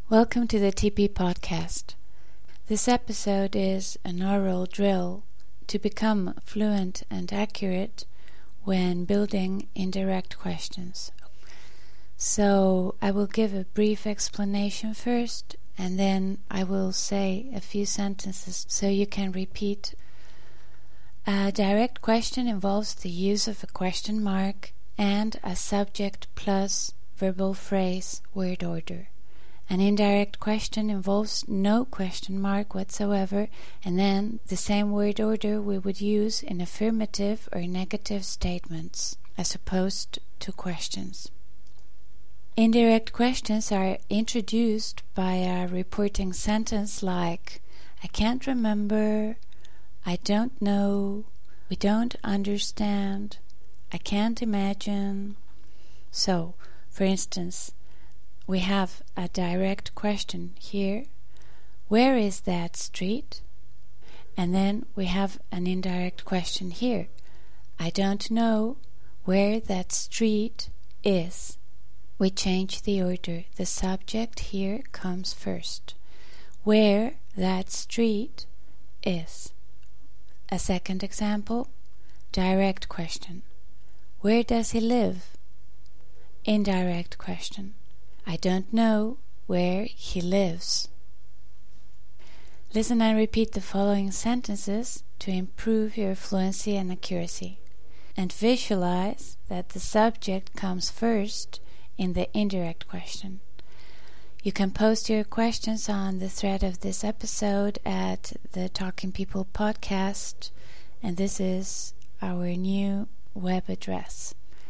Welcome to the TP Podcast. This episode is an oral drill to become fluent and accurate when building indirect questions. So I will give a brief explanation first, and then I will say a few sentences so you can repeat. A direct question involves the use of a question mark and a subject plus verbal phrase word order. An indirect question involves no question mark whatsoever, and then the same word order we would use in affirmative or negative statements, as opposed to questions. Indirect questions are introduced by a reporting sentence like, I can't remember, I don't know, we don't understand, I can't imagine. So, for instance, we have a direct question here. Where is that street? And then we have an indirect question here. I don't know where that street is. We change the order. The subject here comes first. Where that street is. A second example. Direct question. Where does he live? Indirect question. I don't know where he lives. Listen and repeat the following sentences to improve your fluency and accuracy. And visualize that the subject comes first in the indirect question. You can post your questions on the thread of this episode at the Talking People podcast, and this is our new web address,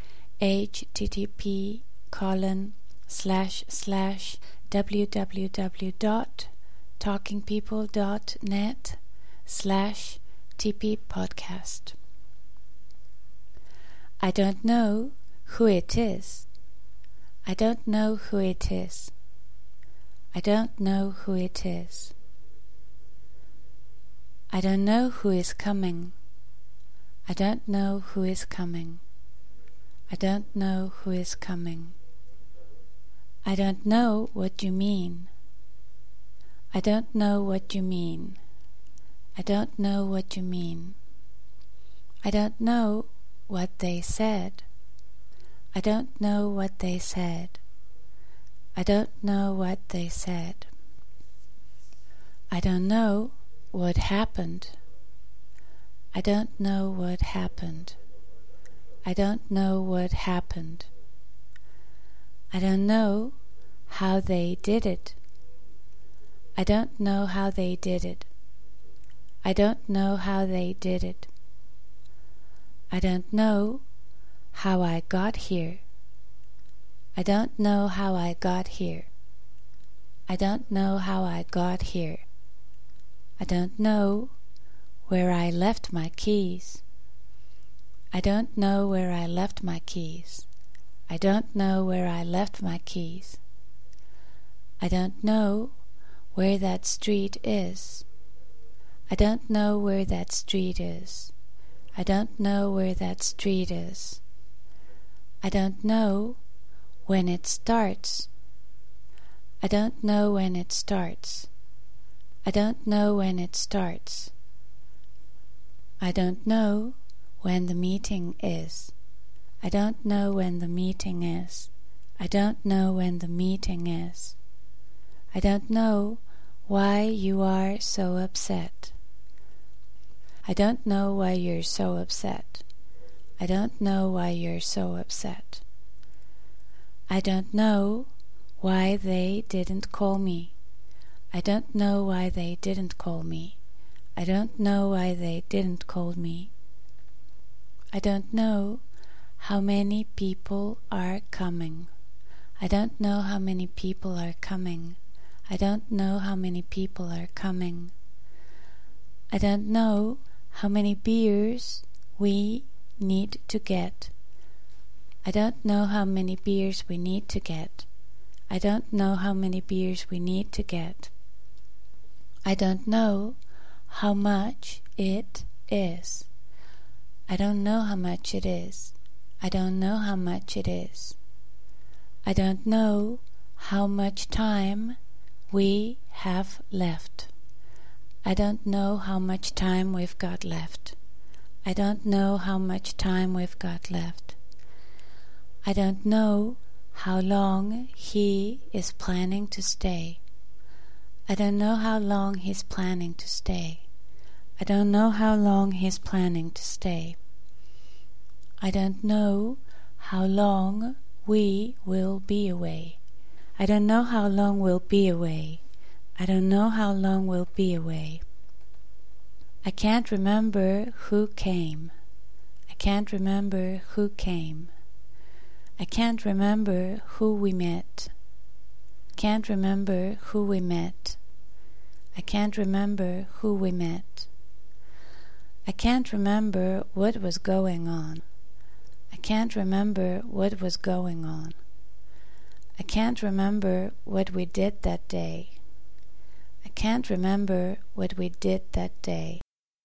http://www.talkingpeople.net/tppodcast. I don't know who it is. I don't know who it is. I don't know who it is. I don't know who is coming. I don't know who is coming. I don't know who is coming. I don't know what you mean. I don't know what you mean. I don't know what you mean. I don't know what they said. I don't know what they said. I don't know what they said. I don't know what happened. I don't know what happened. I don't know what happened. I don't know how they did it. I don't know how they did it. I don't know how they did it. I don't know how I got here. I don't know how I got here. I don't know how I got here. I don't know where I left my keys. I don't know where I left my keys. I don't know where I left my keys. I don't know where that street is. I don't know where that street is. I don't know where that street is. I don't know when it starts. I don't know when it starts. I don't know when it starts. I don't know when the meeting is. I don't know when the meeting is. I don't know when the meeting is. I don't know why you are so upset. I don't know why you're so upset. I don't know why you're so upset. I don't know why they didn't call me. I don't know why they didn't call me. I don't know why they didn't call me. I don't know how many people are coming. I don't know how many people are coming. I don't know how many people are coming. I don't know how many beers we need to get. I don't know how many beers we need to get. I don't know how many beers we need to get. I don't know how much it is. I don't know how much it is. I don't know how much it is. I don't know how much time we have left. I don't know how much time we've got left. I don't know how much time we've got left. I don't know how long he is planning to stay. I don't know how long he's planning to stay. I don't know how long he's planning to stay. I don't know how long we will be away. I don't know how long we'll be away. I don't know how long we'll be away. I can't remember who came. I can't remember who came. I can't remember who we met. Can't remember who we met. I can't remember who we met. I can't remember what was going on. I can't remember what was going on. I can't remember what we did that day. I can't remember what we did that day.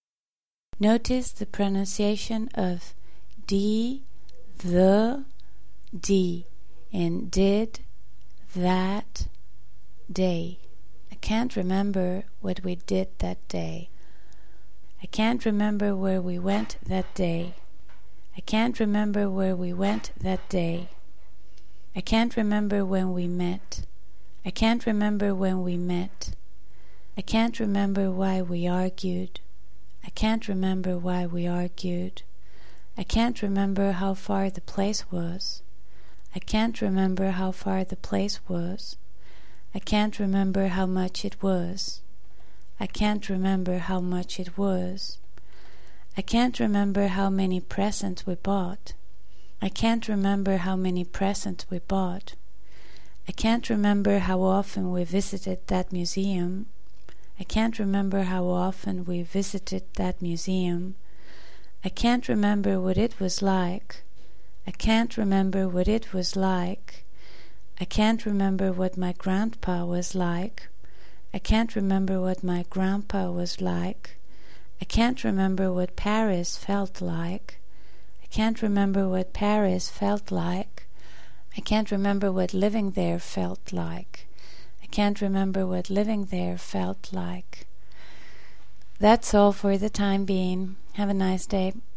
Notice the pronunciation of D, the, D in did, that, day. I can't remember what we did that day. I can't remember where we went that day. I can't remember where we went that day. I can't remember when we met. I can't remember when we met. I can't remember why we argued. I can't remember why we argued. I can't remember how far the place was. I can't remember how far the place was. I can't remember how much it was. I can't remember how much it was. I can't remember how many presents we bought. I can't remember how many presents we bought. I can't remember how often we visited that museum. I can't remember how often we visited that museum. I can't remember what it was like. I can't remember what it was like. I can't remember what my grandpa was like. I can't remember what my grandpa was like. I can't remember what Paris felt like. I can't remember what Paris felt like. I can't remember what living there felt like. I can't remember what living there felt like. That's all for the time being. Have a nice day.